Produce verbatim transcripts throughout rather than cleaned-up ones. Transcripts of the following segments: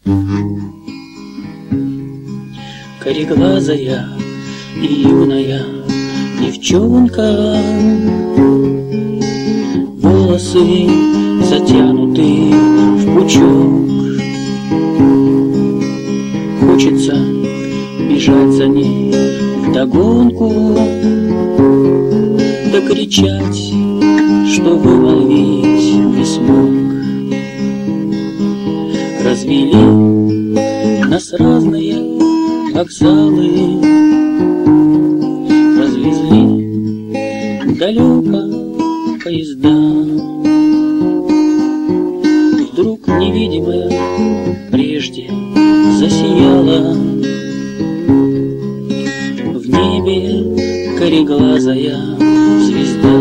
Кореглазая и юная девчонка, волосы затянуты в пучок. Хочется бежать за ней вдогонку, да кричать, что вымолвить не смог. Развели нас разные вокзалы, развезли далеко поезда. Вдруг невидимая прежде засияла в небе кореглазая звезда.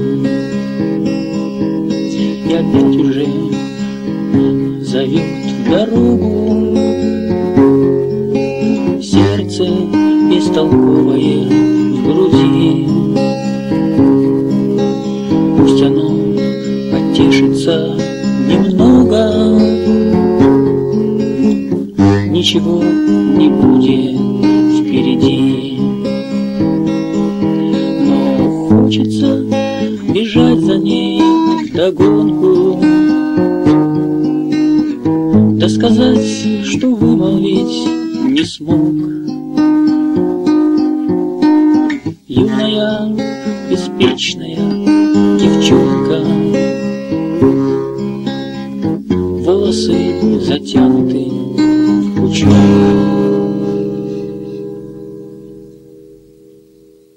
И опять уже зовет в дорогу сердце бестолковое в груди. Пусть оно потешится немного, ничего не будет впереди. Но хочется бежать за ней вдогонку, да сказать, что вымолвить не смог. Юная, беспечная